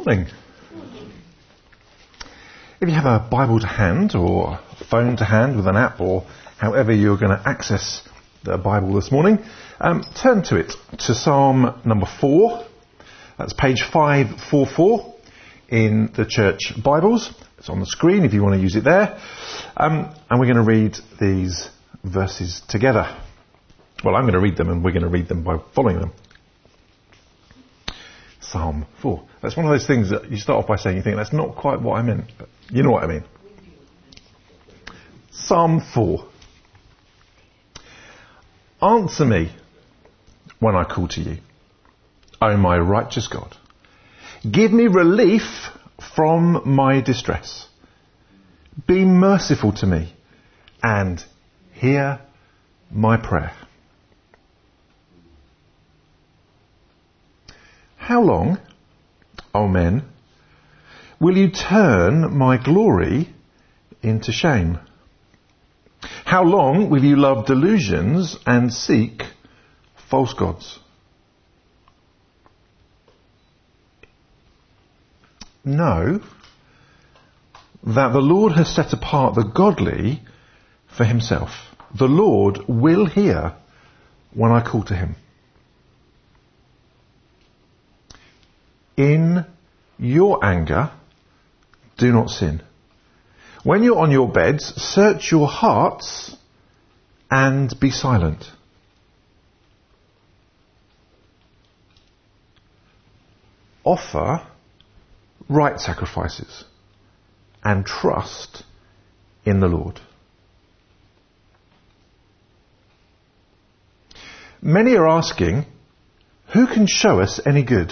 morning. If you have a Bible to hand or a phone to hand with an app or however you're going to access the Bible this morning, turn to it, to Psalm number 4. That's page 544 in the church Bibles. It's on the screen if you want to use it there. And we're going to read these verses together. Well, I'm going to read them and we're going to read them by following them. Psalm 4. That's one of those things that you start off by saying you think that's not quite what I meant, but you know what I mean. Psalm 4. Answer me when I call to you, O my righteous God. Give me relief from my distress. Be merciful to me and hear my prayer. How long, O men, will you turn my glory into shame? How long will you love delusions and seek false gods? Know that the Lord has set apart the godly for himself. The Lord will hear when I call to him. In your anger, do not sin. When you're on your beds, search your hearts and be silent. Offer right sacrifices and trust in the Lord. Many are asking, who can show us any good?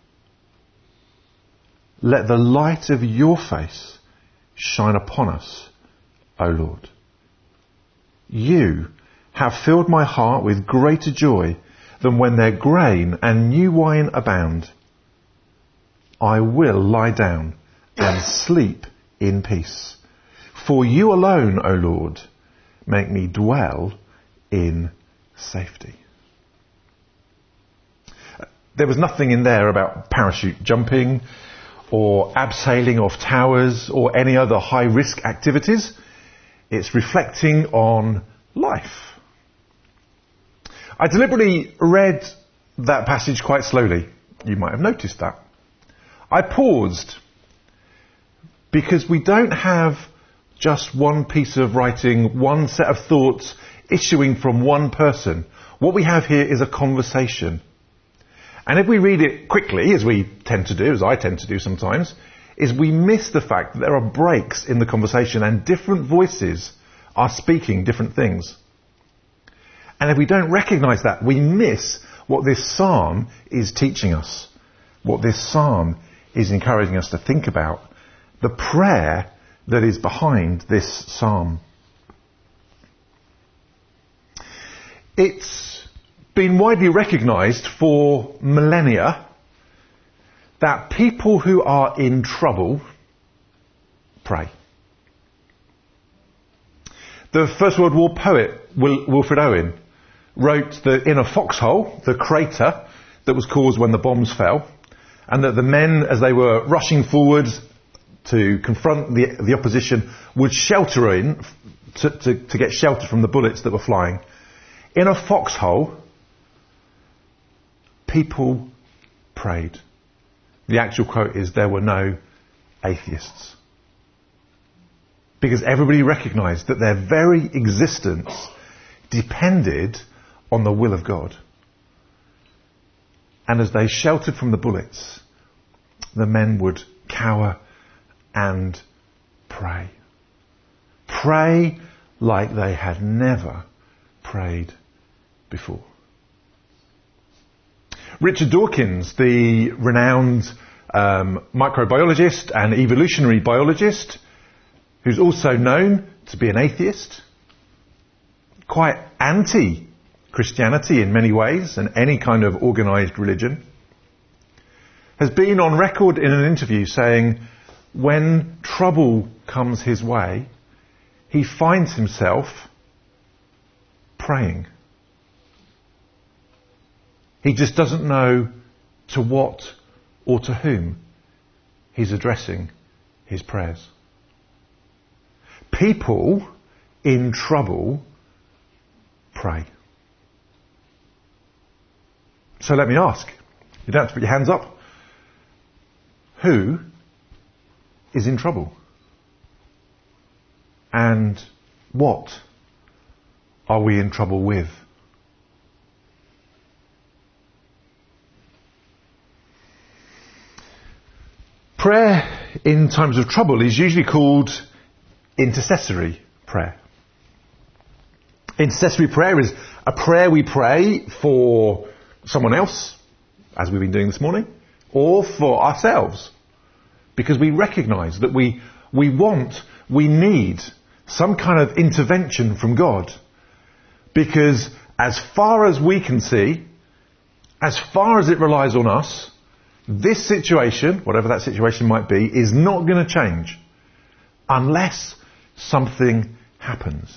Let the light of your face shine upon us, O Lord. You have filled my heart with greater joy than when their grain and new wine abound. I will lie down and sleep in peace. For you alone, O Lord, make me dwell in safety. There was nothing in there about parachute jumping or abseiling off towers or any other high-risk activities. It's reflecting on life. I deliberately read that passage quite slowly. You might have noticed that. I paused because we don't have just one piece of writing, one set of thoughts issuing from one person. What we have here is a conversation. And if we read it quickly, as we tend to do, as I tend to do sometimes, is we miss the fact that there are breaks in the conversation and different voices are speaking different things. And if we don't recognise that, we miss what this psalm is teaching us, what this psalm is encouraging us to think about, the prayer that is behind this psalm. It's been widely recognised for millennia that people who are in trouble pray. The First World War poet Wilfred Owen wrote that in a foxhole, the crater that was caused when the bombs fell, and that the men, as they were rushing forward to confront the opposition, would shelter in to get shelter from the bullets that were flying. In a foxhole, people prayed. The actual quote is, there were no atheists. Because everybody recognised that their very existence depended on the will of God. And as they sheltered from the bullets, the men would cower and pray. Pray like they had never prayed before. Richard Dawkins, the renowned microbiologist and evolutionary biologist, who's also known to be an atheist, quite anti-Christianity in many ways and any kind of organised religion, has been on record in an interview saying when trouble comes his way, he finds himself praying. He just doesn't know to what or to whom he's addressing his prayers. People in trouble pray. So let me ask, you don't have to put your hands up. Who is in trouble? And what are we in trouble with? Prayer in times of trouble is usually called intercessory prayer. Intercessory prayer is a prayer we pray for someone else, as we've been doing this morning, or for ourselves. Because we recognise that we need some kind of intervention from God. Because as far as we can see, as far as it relies on us, this situation, whatever that situation might be, is not going to change unless something happens.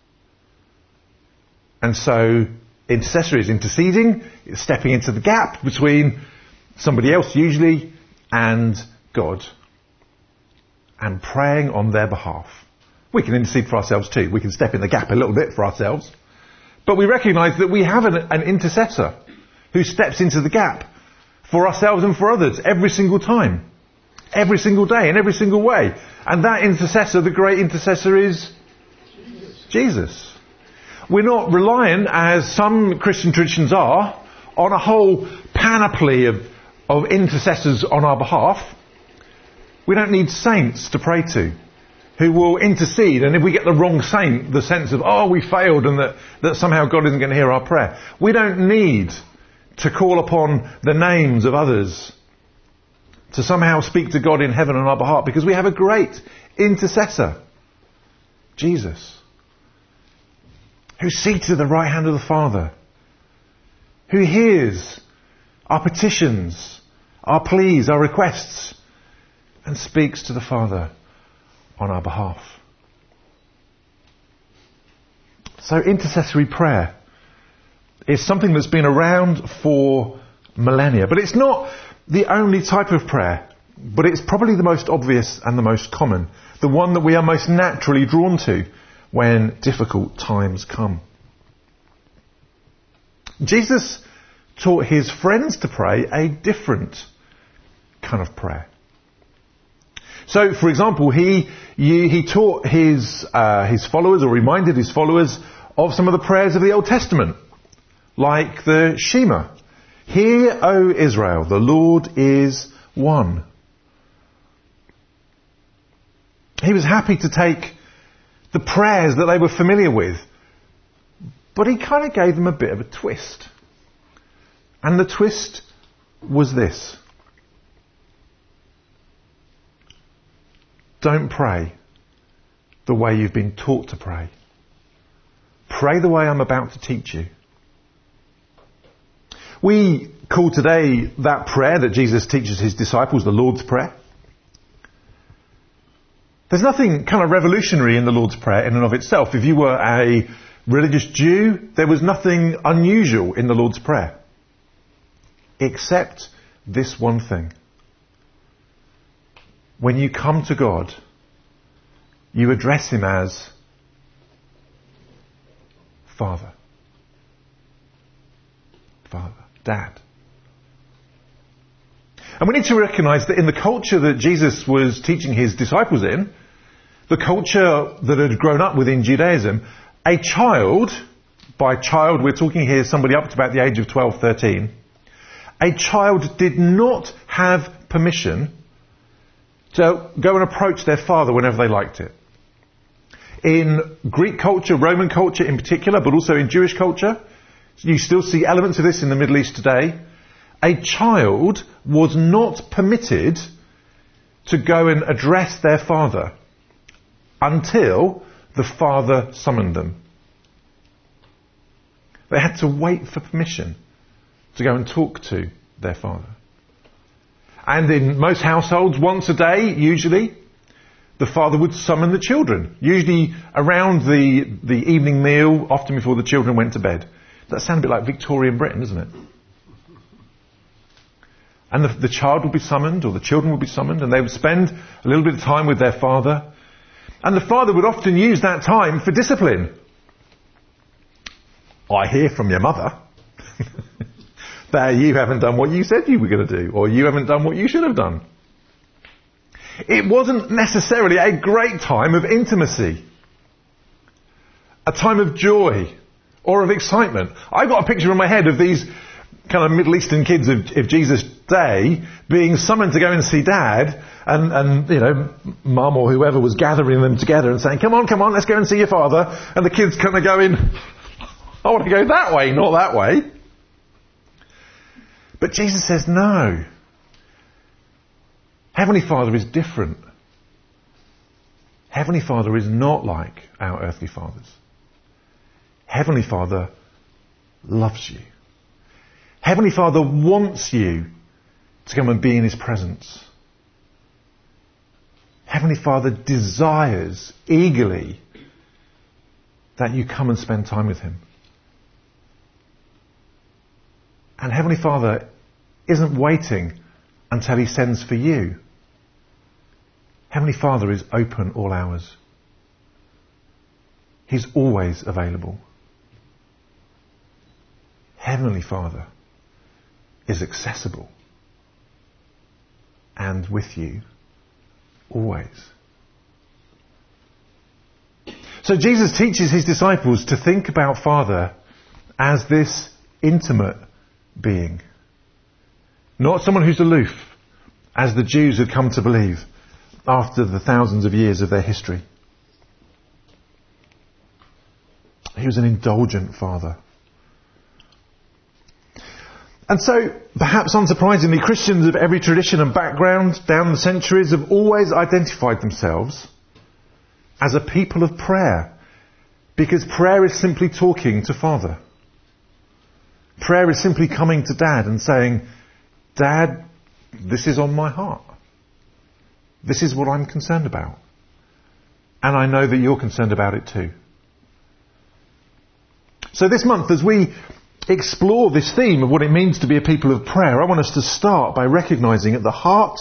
And so intercessory is interceding, it's stepping into the gap between somebody else usually and God, and praying on their behalf. We can intercede for ourselves too. We can step in the gap a little bit for ourselves. But we recognise that we have an intercessor who steps into the gap for ourselves and for others every single time, every single day, in every single way. And that intercessor, the great intercessor, is Jesus. We're not reliant, as some Christian traditions are, on a whole panoply of intercessors on our behalf. We don't need saints to pray to who will intercede, and if we get the wrong saint, the sense of, oh, we failed and that somehow God isn't going to hear our prayer. We don't need to call upon the names of others to somehow speak to God in heaven on our behalf, because we have a great intercessor, Jesus, who's seated at the right hand of the Father, who hears our petitions, our pleas, our requests, and speaks to the Father on our behalf. So intercessory prayer is something that's been around for millennia. But it's not the only type of prayer. But it's probably the most obvious and the most common. The one that we are most naturally drawn to when difficult times come. Jesus taught his friends to pray a different kind of prayer. So, for example, he taught his followers, or reminded his followers, of some of the prayers of the Old Testament, like the Shema. Hear, O Israel, the Lord is one. He was happy to take the prayers that they were familiar with, but he kind of gave them a bit of a twist. And the twist was this. Don't pray the way you've been taught to pray. Pray the way I'm about to teach you. We call today that prayer that Jesus teaches his disciples the Lord's Prayer. There's nothing kind of revolutionary in the Lord's Prayer in and of itself. If you were a religious Jew, there was nothing unusual in the Lord's Prayer. Except this one thing. When you come to God, you address him as Father. Father. Dad. And we need to recognise that in the culture that Jesus was teaching his disciples in, the culture that had grown up within Judaism, a child, by child we're talking here somebody up to about the age of 12, 13, a child did not have permission to go and approach their father whenever they liked it. In Greek culture, Roman culture in particular, but also in Jewish culture, you still see elements of this in the Middle East today, a child was not permitted to go and address their father until the father summoned them. They had to wait for permission to go and talk to their father. And in most households, once a day, usually, the father would summon the children, usually around the evening meal, often before the children went to bed. That sounds a bit like Victorian Britain, doesn't it? And the child would be summoned, or the children would be summoned, and they would spend a little bit of time with their father. And the father would often use that time for discipline. I hear from your mother that you haven't done what you said you were going to do, or you haven't done what you should have done. It wasn't necessarily a great time of intimacy, a time of joy or of excitement. I've got a picture in my head of these kind of Middle Eastern kids of Jesus' day being summoned to go and see Dad, and you know, Mum or whoever was gathering them together and saying, come on, let's go and see your father. And the kids kind of going, I want to go that way, not that way. But Jesus says, no. Heavenly Father is different. Heavenly Father is not like our earthly fathers. Heavenly Father loves you. Heavenly Father wants you to come and be in His presence. Heavenly Father desires eagerly that you come and spend time with Him. And Heavenly Father isn't waiting until He sends for you. Heavenly Father is open all hours. He's always available. Heavenly Father is accessible and with you always. So Jesus teaches His disciples to think about Father as this intimate being. Not someone who's aloof, as the Jews had come to believe after the thousands of years of their history. He was an indulgent Father. And so, perhaps unsurprisingly, Christians of every tradition and background down the centuries have always identified themselves as a people of prayer, because prayer is simply talking to Father. Prayer is simply coming to Dad and saying, Dad, this is on my heart. This is what I'm concerned about. And I know that you're concerned about it too. So this month, as we explore this theme of what it means to be a people of prayer, I want us to start by recognising at the heart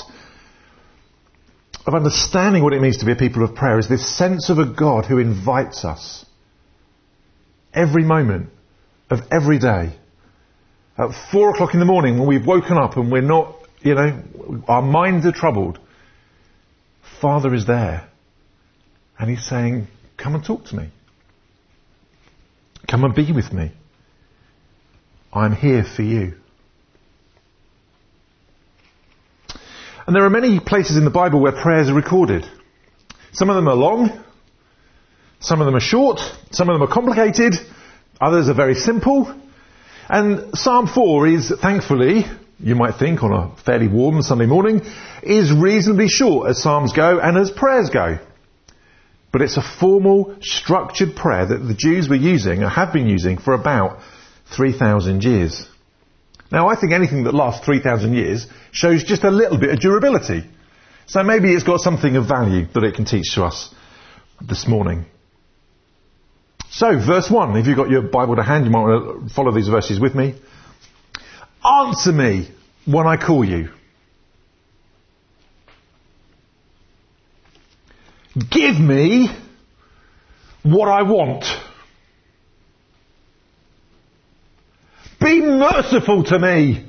of understanding what it means to be a people of prayer is this sense of a God who invites us every moment of every day. At 4 o'clock in the morning when we've woken up and we're not, our minds are troubled, Father is there. And He's saying, come and talk to me. Come and be with me. I'm here for you. And there are many places in the Bible where prayers are recorded. Some of them are long. Some of them are short. Some of them are complicated. Others are very simple. And Psalm 4 is, thankfully, you might think on a fairly warm Sunday morning, is reasonably short as Psalms go and as prayers go. But it's a formal, structured prayer that the Jews were using, or have been using, for about 3,000 years. Now, I think anything that lasts 3,000 years shows just a little bit of durability. So maybe it's got something of value that it can teach to us this morning. So, verse 1, if you've got your Bible to hand, you might want to follow these verses with me. Answer me when I call you. Give me what I want. Be merciful to me.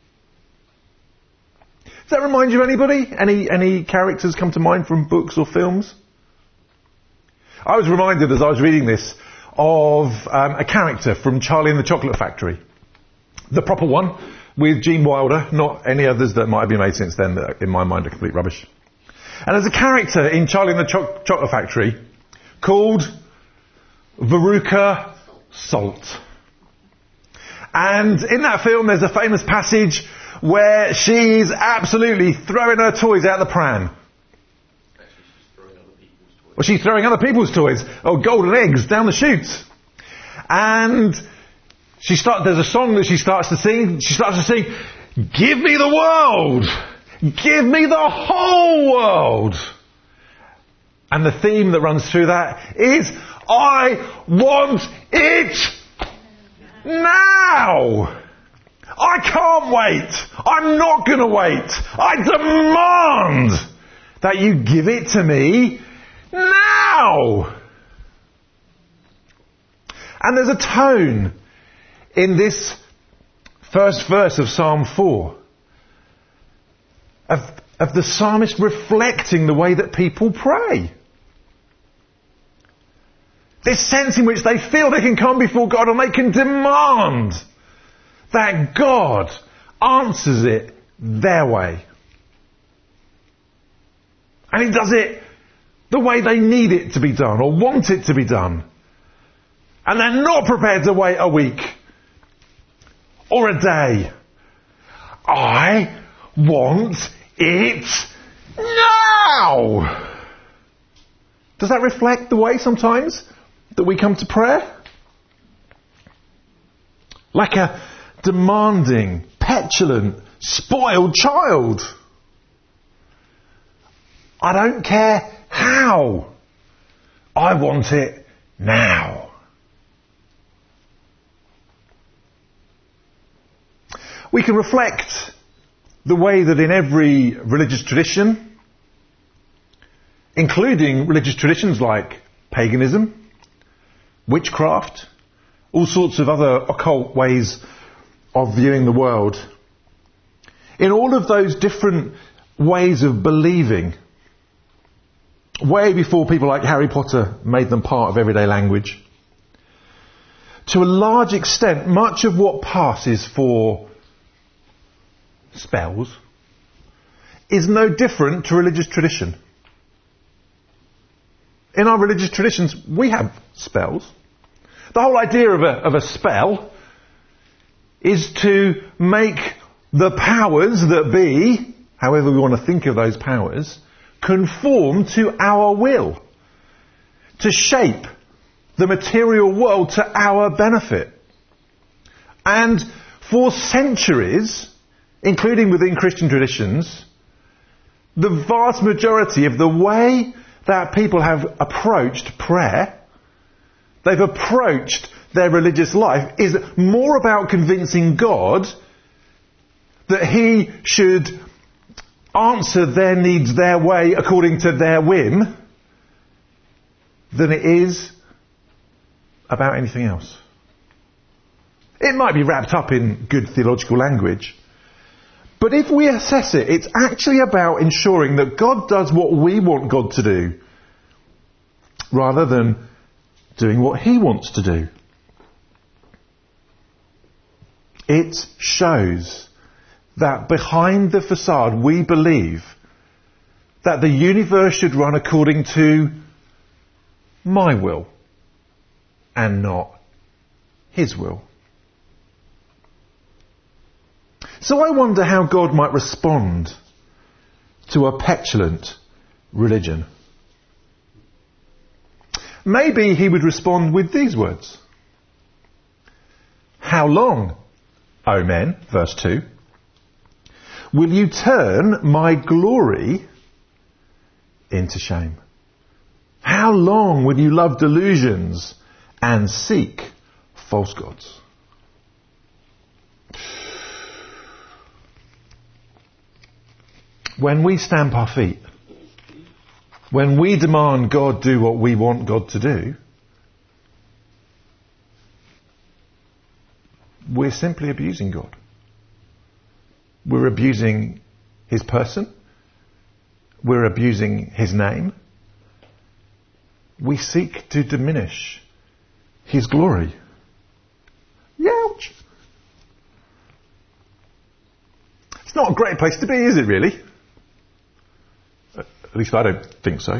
Does that remind you of anybody? Any characters come to mind from books or films? I was reminded as I was reading this of a character from Charlie and the Chocolate Factory. The proper one, with Gene Wilder, not any others that might have been made since then that in my mind are complete rubbish. And there's a character in Charlie and the Chocolate Factory called Veruca Salt. And in that film there's a famous passage where she's absolutely throwing her toys out the pram. Well, she's throwing other people's toys. Oh, golden eggs down the chute. And there's a song that she starts to sing. She starts to sing, give me the world. Give me the whole world. And the theme that runs through that is, I want it now. I can't wait. I'm not going to wait. I demand that you give it to me now. And there's a tone in this first verse of Psalm 4 of the psalmist reflecting the way that people pray. This sense in which they feel they can come before God and they can demand that God answers it their way. And He does it the way they need it to be done or want it to be done. And they're not prepared to wait a week or a day. I want it now. Does that reflect the way sometimes that we come to prayer? Like a demanding, petulant, spoiled child. I don't care how. I want it now. We can reflect the way that in every religious tradition, including religious traditions like paganism, witchcraft, all sorts of other occult ways of viewing the world, in all of those different ways of believing, way before people like Harry Potter made them part of everyday language, to a large extent, much of what passes for spells is no different to religious tradition. In our religious traditions, we have spells. The whole idea of a spell is to make the powers that be, however we want to think of those powers, conform to our will. To shape the material world to our benefit. And for centuries, including within Christian traditions, the vast majority of the way that people have approached prayer, they've approached their religious life, is more about convincing God that He should answer their needs their way according to their whim than it is about anything else. It might be wrapped up in good theological language, but if we assess it, it's actually about ensuring that God does what we want God to do, rather than doing what He wants to do. It shows that behind the facade we believe that the universe should run according to my will and not His will. So I wonder how God might respond to a petulant religion. Maybe He would respond with these words. How long, O men, verse 2, will you turn my glory into shame? How long will you love delusions and seek false gods? When we stamp our feet, when we demand God do what we want God to do, we're simply abusing God. We're abusing His person. We're abusing His name. We seek to diminish His glory. Ouch! It's not a great place to be, is it really? At least I don't think so.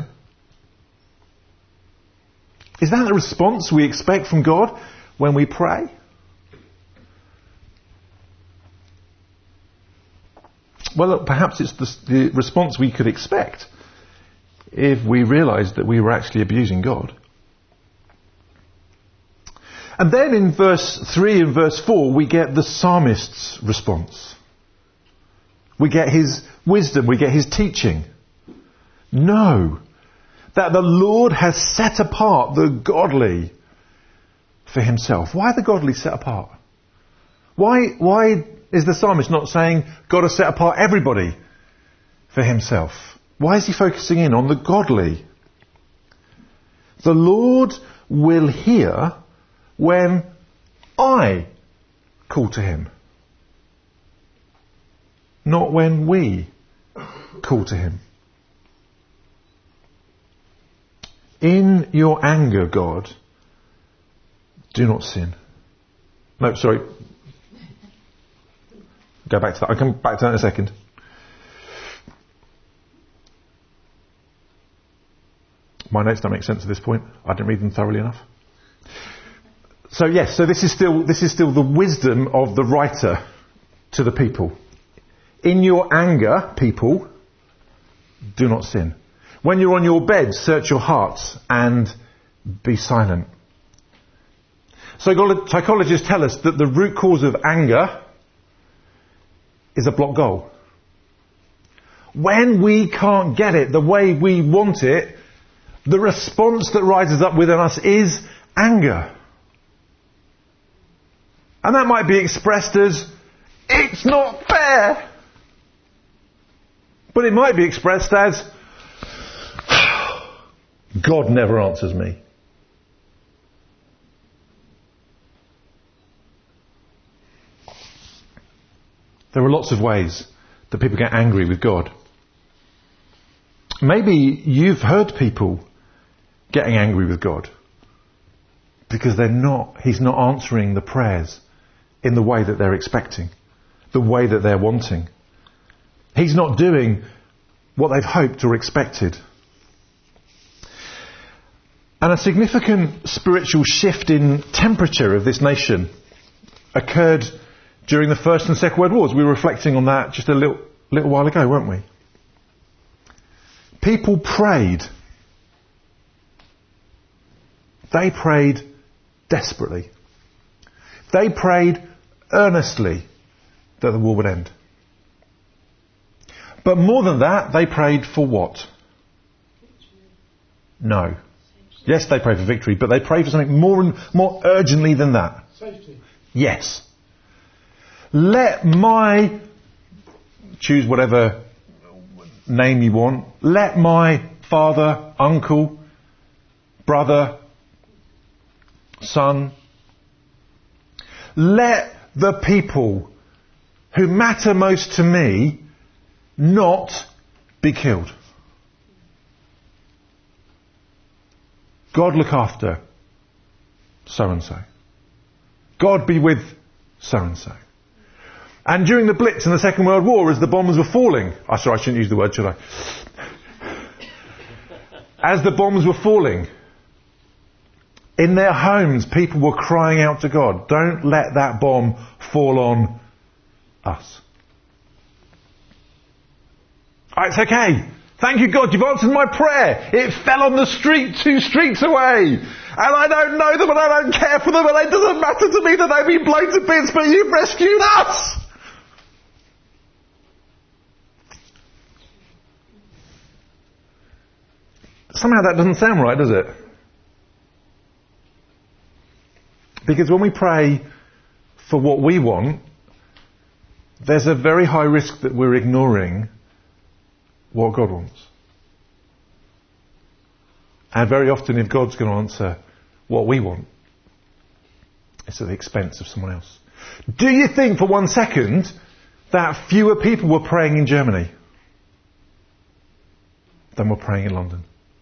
Is that the response we expect from God when we pray? Well, perhaps it's the response we could expect if we realised that we were actually abusing God. And then in verse 3 and verse 4, we get the psalmist's response. We get his wisdom, we get his teaching. Know that the Lord has set apart the godly for Himself. Why are the godly set apart? Why Is the psalmist not saying God has set apart everybody for himself? Why is he focusing in on the godly? The Lord will hear when I call to him, not when we call to him. In your anger, God, do not sin. No, sorry. Go back to that. I'll come back to that in a second. My notes don't make sense at this point. I didn't read them thoroughly enough. So yes, so this is still the wisdom of the writer to the people. In your anger, people, do not sin. When you're on your bed, search your hearts and be silent. Psychologists tell us that the root cause of anger is a blocked goal. When we can't get it the way we want it, the response that rises up within us is anger. And that might be expressed as, it's not fair. But it might be expressed as, God never answers me. There are lots of ways that people get angry with God. Maybe you've heard people getting angry with God because He's not answering the prayers in the way that they're expecting, the way that they're wanting. He's not doing what they've hoped or expected. And a significant spiritual shift in temperature of this nation occurred during the First and Second World Wars. We were reflecting on that just a little while ago, weren't we? People prayed. They prayed desperately. They prayed earnestly that the war would end. But more than that, they prayed for what? No. Yes, they prayed for victory, but they prayed for something more urgently than that. Safety. Yes. Choose whatever name you want. Let my father, uncle, brother, son, let the people who matter most to me not be killed. God look after so-and-so. God be with so-and-so. And during the Blitz in the Second World War, as the bombs were falling... I shouldn't use the word, should I? As the bombs were falling, in their homes, people were crying out to God, don't let that bomb fall on us. It's okay. Thank you, God, you've answered my prayer. It fell on the street 2 streets away. And I don't know them and I don't care for them and it doesn't matter to me that they've been blown to bits, but you've rescued us. Somehow that doesn't sound right, does it? Because when we pray for what we want, there's a very high risk that we're ignoring what God wants. And very often if God's going to answer what we want, it's at the expense of someone else. Do you think for 1 second that fewer people were praying in Germany than were praying in London?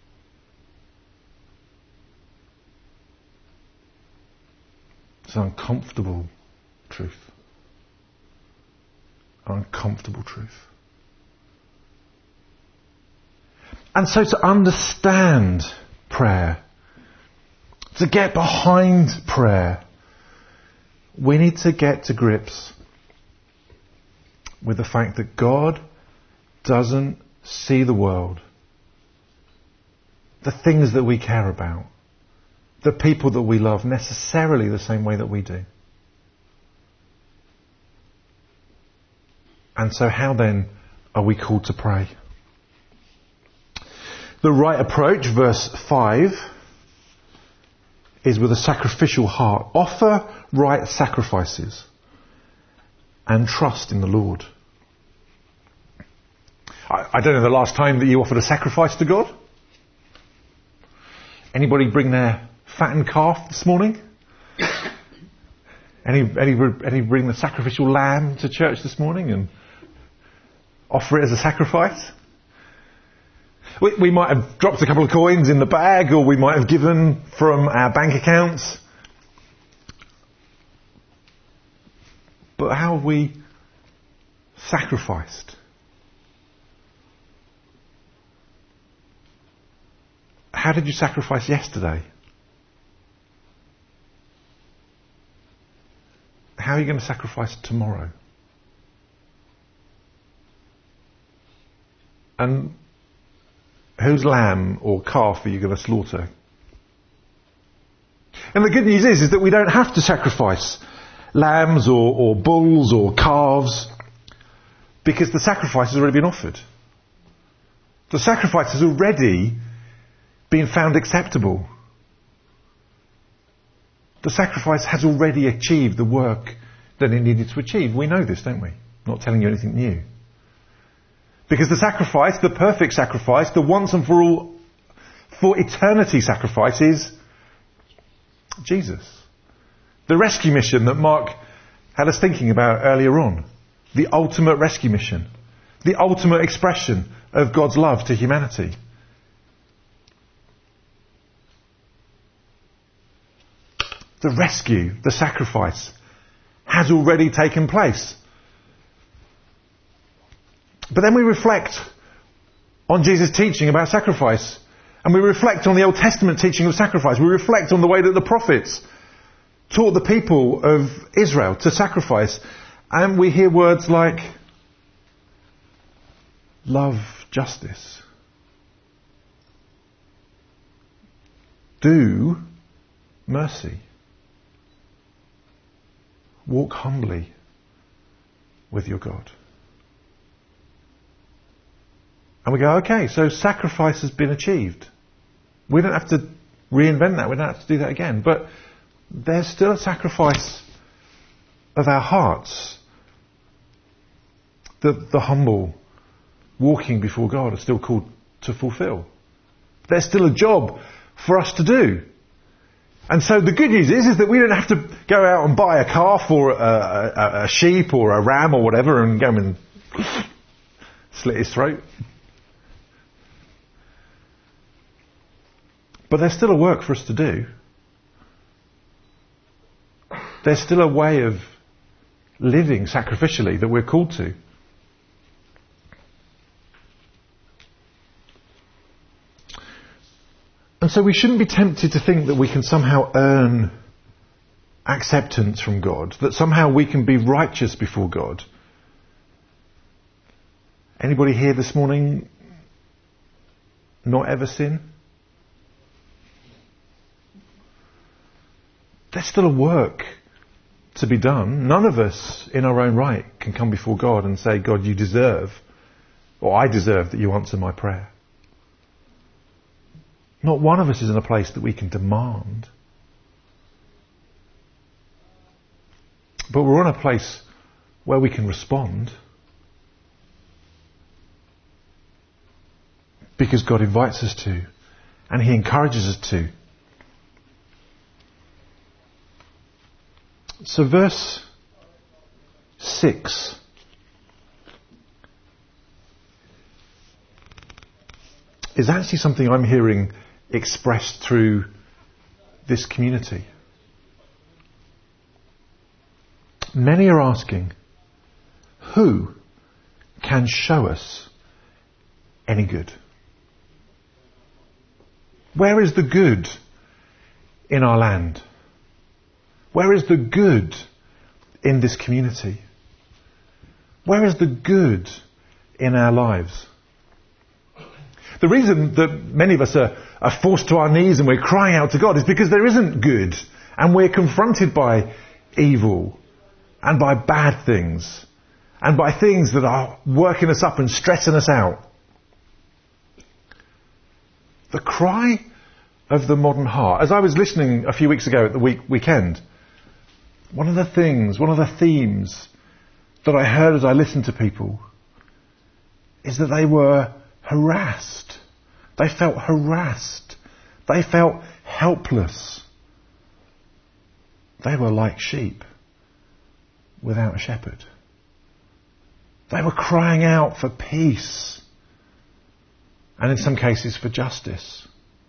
It's an uncomfortable truth. An uncomfortable truth. And so to understand prayer, to get behind prayer, we need to get to grips with the fact that God doesn't see the world, the things that we care about, the people that we love necessarily the same way that we do. And so how then are we called to pray? The right approach, verse 5, is with a sacrificial heart. Offer right sacrifices and trust in the Lord. I don't know the last time that you offered a sacrifice to God. Anybody bring their fattened calf this morning? Any bring the sacrificial lamb to church this morning and offer it as a sacrifice? We might have dropped a couple of coins in the bag, or we might have given from our bank accounts. But how have we sacrificed? How did you sacrifice yesterday? How are you going to sacrifice tomorrow? And whose lamb or calf are you going to slaughter? And the good news is that we don't have to sacrifice lambs or bulls or calves, because the sacrifice has already been offered. The sacrifice has already been found acceptable. The sacrifice has already achieved the work that it needed to achieve. We know this, don't we? I'm not telling you anything new. Because the sacrifice, the perfect sacrifice, the once and for all, for eternity sacrifice is Jesus. The rescue mission that Mark had us thinking about earlier on. The ultimate rescue mission. The ultimate expression of God's love to humanity. The rescue, the sacrifice, has already taken place. But then we reflect on Jesus' teaching about sacrifice. And we reflect on the Old Testament teaching of sacrifice. We reflect on the way that the prophets taught the people of Israel to sacrifice. And we hear words like love justice. Do mercy. Walk humbly with your God. And we go, okay, so sacrifice has been achieved. We don't have to reinvent that. We don't have to do that again. But there's still a sacrifice of our hearts that the humble walking before God are still called to fulfill. There's still a job for us to do. And so the good news is that we don't have to go out and buy a calf or a sheep or a ram or whatever and go and slit his throat. But there's still a work for us to do. There's still a way of living sacrificially that we're called to. And so we shouldn't be tempted to think that we can somehow earn acceptance from God, that somehow we can be righteous before God. Anybody here this morning not ever sin? There's still a work to be done. None of us in our own right can come before God and say, God, you deserve, or I deserve that you answer my prayer. Not one of us is in a place that we can demand. But we're in a place where we can respond. Because God invites us to. And He encourages us to. So verse 6 is actually something I'm hearing expressed through this community. Many are asking, who can show us any good? Where is the good in our land? Where is the good in this community? Where is the good in our lives? The reason that many of us are forced to our knees and we're crying out to God is because there isn't good, and we're confronted by evil and by bad things and by things that are working us up and stressing us out. The cry of the modern heart. As I was listening a few weeks ago at the weekend, one of the themes that I heard as I listened to people is that they were harassed. They felt harassed. They felt helpless. They were like sheep without a shepherd. They were crying out for peace, and in some cases for justice.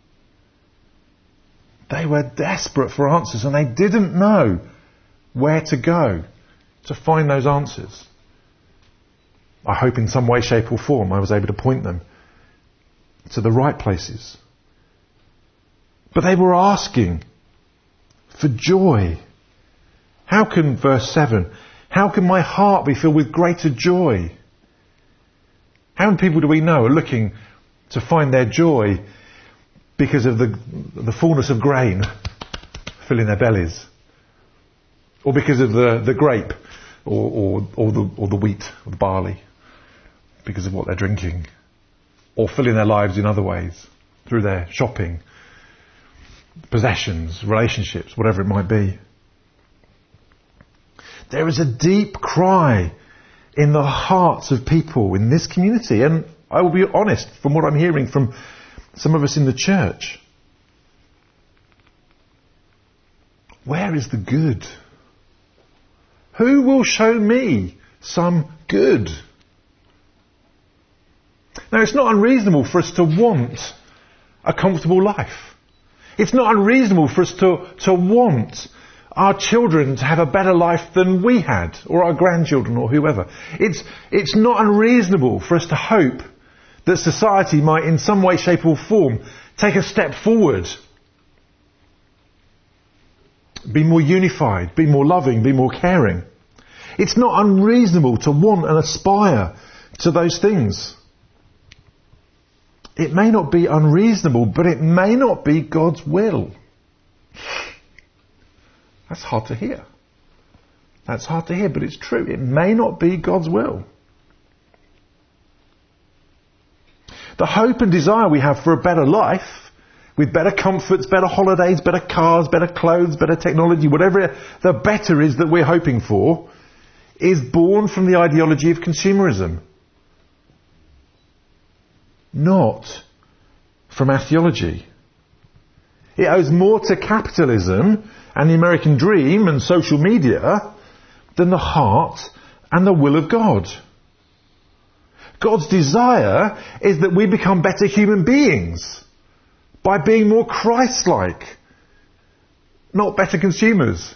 They were desperate for answers, and they didn't know where to go to find those answers. I hope in some way, shape or form I was able to point them to the right places. But they were asking for joy. How can, verse 7, how can my heart be filled with greater joy? How many people do we know are looking to find their joy because of the fullness of grain filling their bellies? Or because of the grape or the wheat or the barley? Because of what they're drinking? Or filling their lives in other ways through their shopping, possessions, relationships, whatever it might be. There is a deep cry in the hearts of people in this community, and I will be honest, from what I'm hearing from some of us in the church, where is the good? Who will show me some good? Now, it's not unreasonable for us to want a comfortable life. It's not unreasonable for us to want our children to have a better life than we had, or our grandchildren, or whoever. It's not unreasonable for us to hope that society might, in some way, shape or form, take a step forward. Be more unified, be more loving, be more caring. It's not unreasonable to want and aspire to those things. It may not be unreasonable, but it may not be God's will. That's hard to hear. That's hard to hear, but it's true. It may not be God's will. The hope and desire we have for a better life, with better comforts, better holidays, better cars, better clothes, better technology, whatever the better is that we're hoping for, is born from the ideology of consumerism. Not from our theology. It owes more to capitalism and the American dream and social media than the heart and the will of God. God's desire is that we become better human beings by being more Christ-like, not better consumers.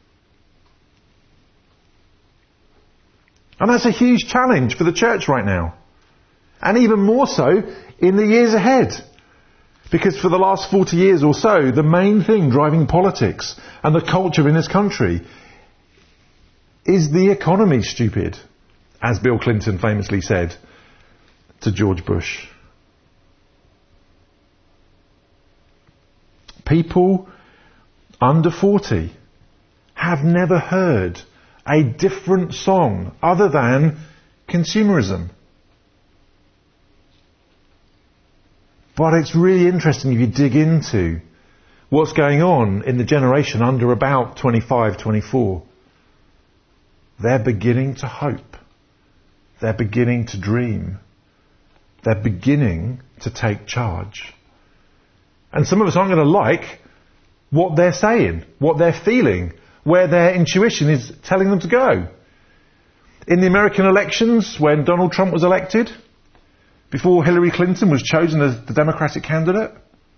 And that's a huge challenge for the church right now. And even more so in the years ahead. Because for the last 40 years or so, the main thing driving politics and the culture in this country is the economy, stupid, as Bill Clinton famously said to George Bush. People under 40 have never heard a different song other than consumerism. But it's really interesting if you dig into what's going on in the generation under about 25, 24. They're beginning to hope. They're beginning to dream. They're beginning to take charge. And some of us aren't going to like what they're saying, what they're feeling, where their intuition is telling them to go. In the American elections, when Donald Trump was elected, before Hillary Clinton was chosen as the Democratic candidate,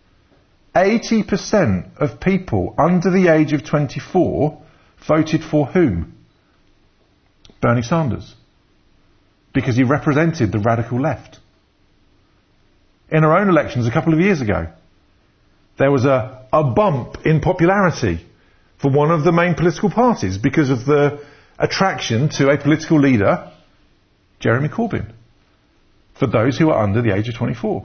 80% of people under the age of 24 voted for whom? Bernie Sanders. Because he represented the radical left. In our own elections a couple of years ago, there was a bump in popularity for one of the main political parties because of the attraction to a political leader, Jeremy Corbyn, for those who are under the age of 24.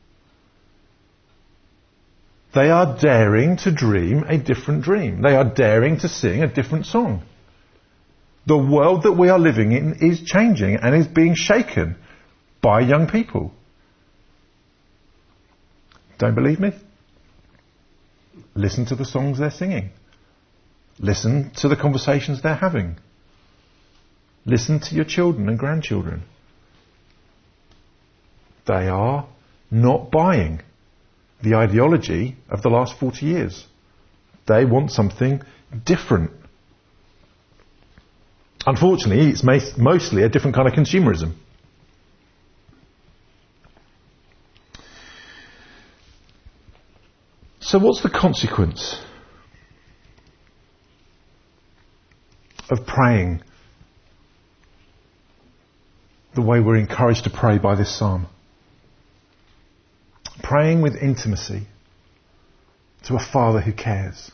They are daring to dream a different dream. They are daring to sing a different song. The world that we are living in is changing and is being shaken by young people. Don't believe me? Listen to the songs they're singing. Listen to the conversations they're having. Listen to your children and grandchildren. They are not buying the ideology of the last 40 years. They want something different. Unfortunately, it's mostly a different kind of consumerism. So what's the consequence of praying the way we're encouraged to pray by this psalm? Praying with intimacy to a Father who cares.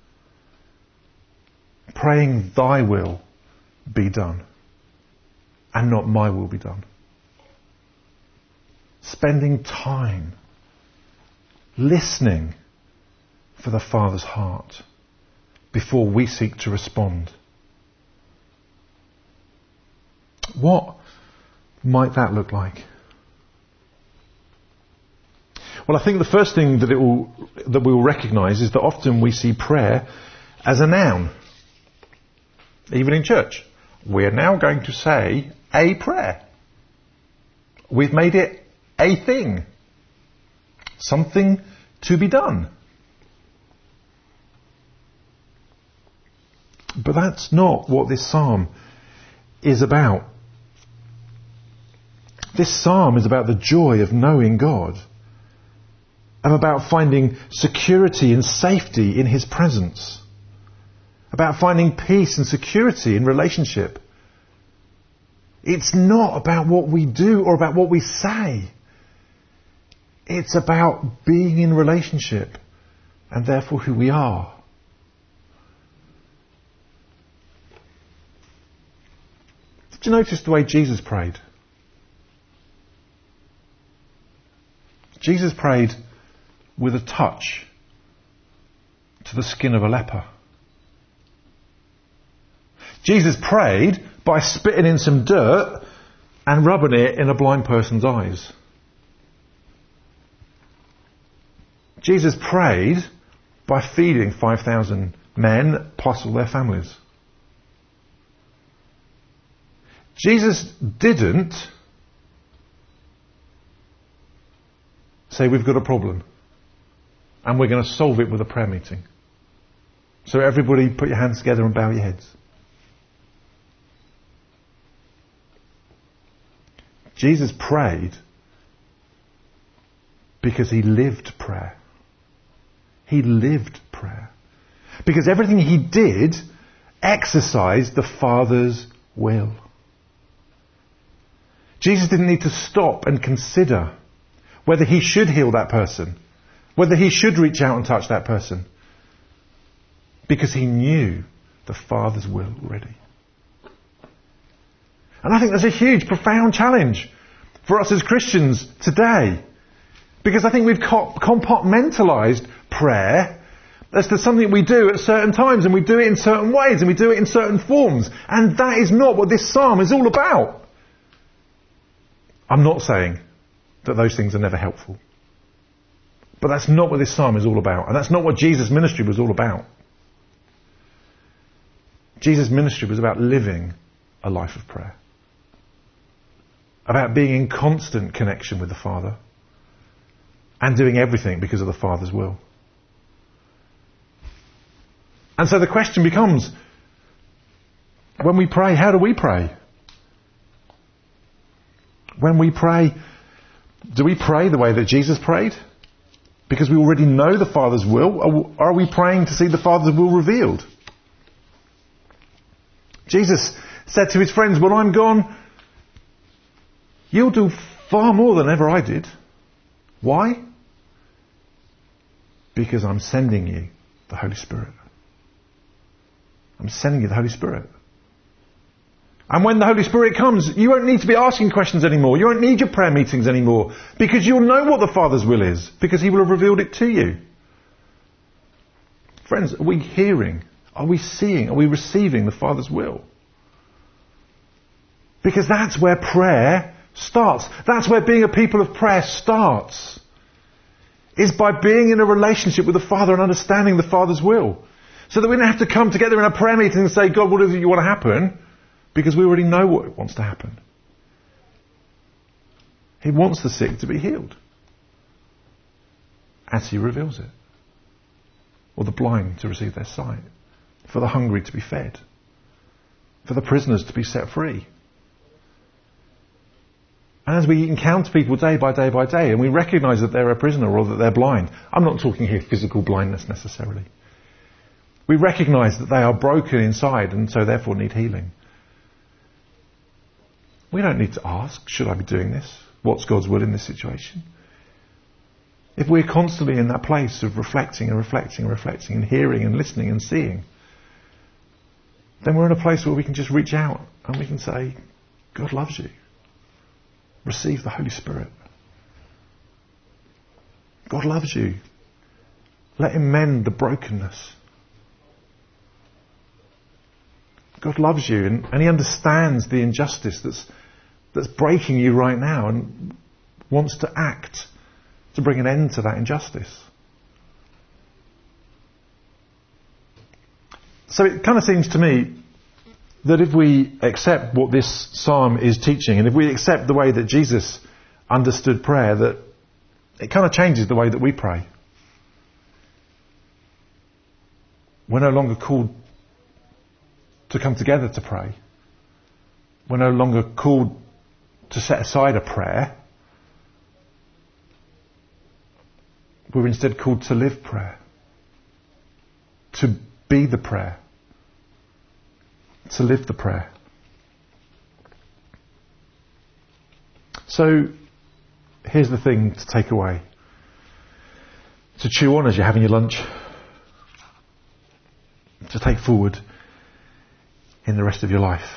Praying, thy will be done and not my will be done. Spending time listening for the Father's heart before we seek to respond. What might that look like? Well, I think the first thing that we will recognise is that often we see prayer as a noun. Even in church. We're now going to say a prayer. We've made it a thing. Something to be done. But that's not what this psalm is about. This psalm is about the joy of knowing God. And about finding security and safety in His presence. About finding peace and security in relationship. It's not about what we do or about what we say. It's about being in relationship and therefore who we are. Did you notice the way Jesus prayed? Jesus prayed with a touch to the skin of a leper. Jesus prayed by spitting in some dirt and rubbing it in a blind person's eyes. Jesus prayed by feeding 5,000 men plus all their families. Jesus didn't say we've got a problem and we're going to solve it with a prayer meeting. So everybody put your hands together and bow your heads. Jesus prayed because He lived prayer. He lived prayer. Because everything He did exercised the Father's will. Jesus didn't need to stop and consider whether He should heal that person, whether He should reach out and touch that person, because He knew the Father's will already. And I think that's a huge, profound challenge for us as Christians today. Because I think we've compartmentalised prayer as to something we do at certain times, and we do it in certain ways, and we do it in certain forms. And that is not what this psalm is all about. I'm not saying that those things are never helpful. But that's not what this psalm is all about. And that's not what Jesus' ministry was all about. Jesus' ministry was about living a life of prayer. About being in constant connection with the Father. And doing everything because of the Father's will. And so the question becomes, when we pray, how do we pray? When we pray, do we pray the way that Jesus prayed? Because we already know the Father's will? Or are we praying to see the Father's will revealed? Jesus said to His friends, when I'm gone, you'll do far more than ever I did. Why? Because I'm sending you the Holy Spirit. I'm sending you the Holy Spirit. And when the Holy Spirit comes, you won't need to be asking questions anymore. You won't need your prayer meetings anymore. Because you'll know what the Father's will is. Because He will have revealed it to you. Friends, are we hearing? Are we seeing? Are we receiving the Father's will? Because that's where prayer starts. That's where being a people of prayer starts. Is by being in a relationship with the Father and understanding the Father's will. So that we don't have to come together in a prayer meeting and say, God, what is it you want to happen? Because we already know what wants to happen. He wants the sick to be healed as he reveals it. Or the blind to receive their sight. For the hungry to be fed. For the prisoners to be set free. And as we encounter people day by day by day, and we recognise that they're a prisoner or that they're blind, I'm not talking here physical blindness necessarily. We recognise that they are broken inside and so therefore need healing. We don't need to ask, should I be doing this? What's God's will in this situation? If we're constantly in that place of reflecting and reflecting and reflecting and hearing and listening and seeing, then we're in a place where we can just reach out and we can say, God loves you. Receive the Holy Spirit. God loves you. Let him mend the brokenness. God loves you and he understands the injustice that's breaking you right now and wants to act to bring an end to that injustice. So it kind of seems to me that if we accept what this psalm is teaching, and if we accept the way that Jesus understood prayer, that it kind of changes the way that we pray. We're no longer called to come together to pray. We're no longer called to set aside a prayer. We're instead called to live prayer. To be the prayer. To live the prayer. So, here's the thing to take away. To chew on as you're having your lunch. To take forward in the rest of your life.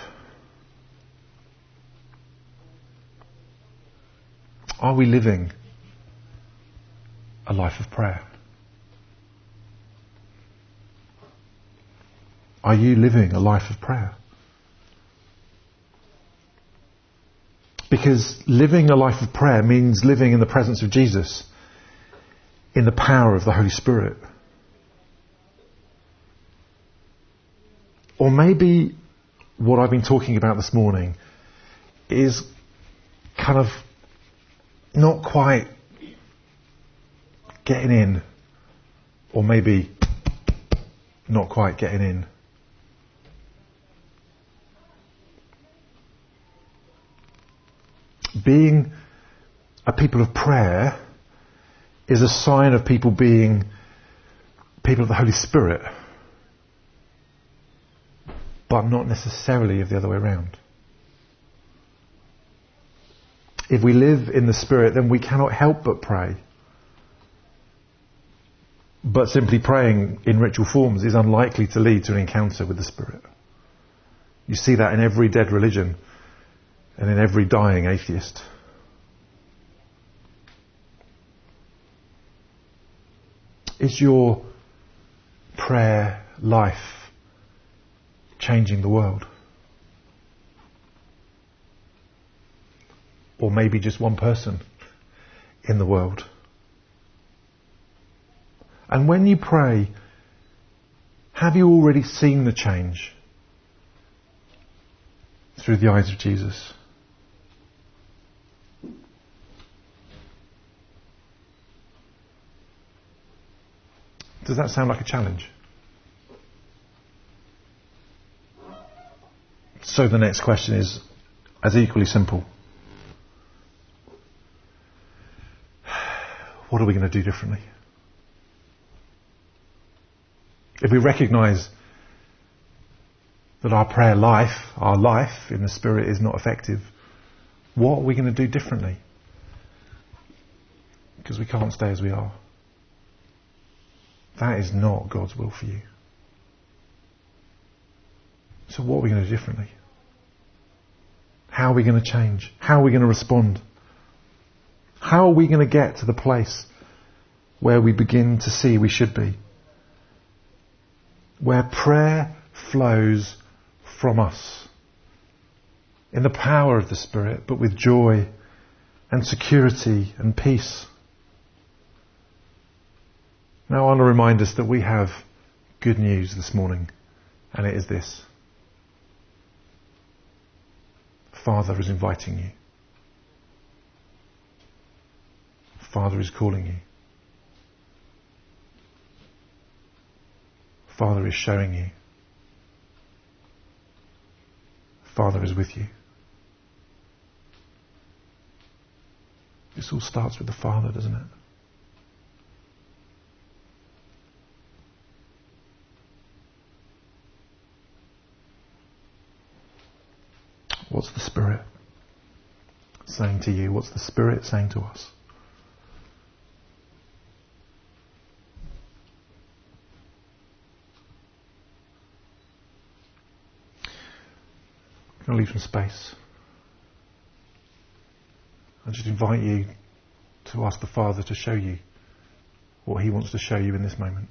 Are we living a life of prayer? Are you living a life of prayer? Because living a life of prayer means living in the presence of Jesus, in the power of the Holy Spirit. Or maybe what I've been talking about this morning is kind of not quite getting in, or maybe not quite getting in. Being a people of prayer is a sign of people being people of the Holy Spirit, but not necessarily of the other way around. If we live in the Spirit, then we cannot help but pray. But simply praying in ritual forms is unlikely to lead to an encounter with the Spirit. You see that in every dead religion and in every dying atheist. Is your prayer life changing the world? Or maybe just one person in the world? And when you pray, have you already seen the change through the eyes of Jesus? Does that sound like a challenge? So the next question is as equally simple. What are we going to do differently? If we recognise that our prayer life, our life in the Spirit is not effective, what are we going to do differently? Because we can't stay as we are. That is not God's will for you. So what are we going to do differently? How are we going to change? How are we going to respond? How are we going to get to the place where we begin to see we should be? Where prayer flows from us in the power of the Spirit, but with joy and security and peace. Now I want to remind us that we have good news this morning, and it is this. Father is inviting you. Father is calling you. Father is showing you. Father is with you. This all starts with the Father, doesn't it? What's the Spirit saying to you? What's the Spirit saying to us? I'm going to leave some space. I just invite you to ask the Father to show you what He wants to show you in this moment.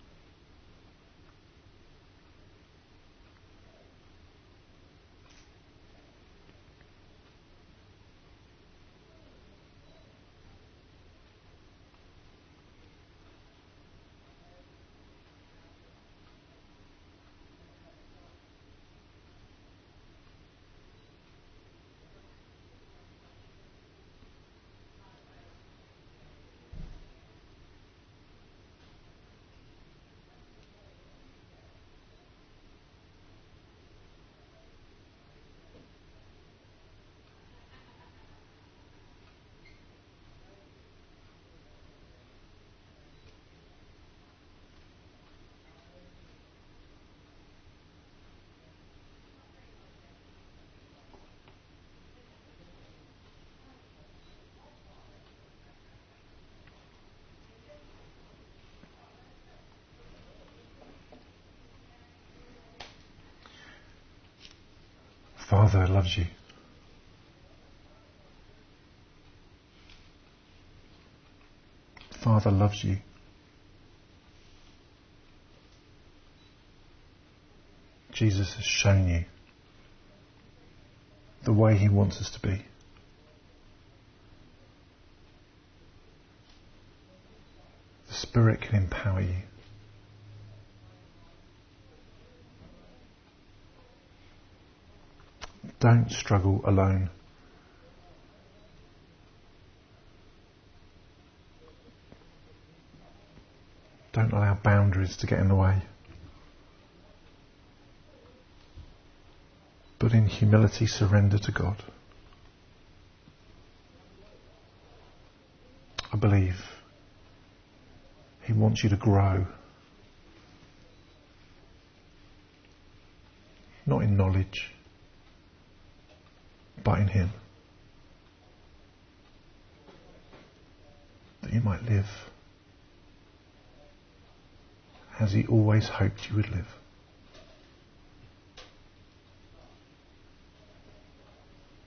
Father loves you. Father loves you. Jesus has shown you the way He wants us to be. The Spirit can empower you. Don't struggle alone. Don't allow boundaries to get in the way. But in humility, surrender to God. I believe He wants you to grow. Not in knowledge, but in Him. That you might live as He always hoped you would live.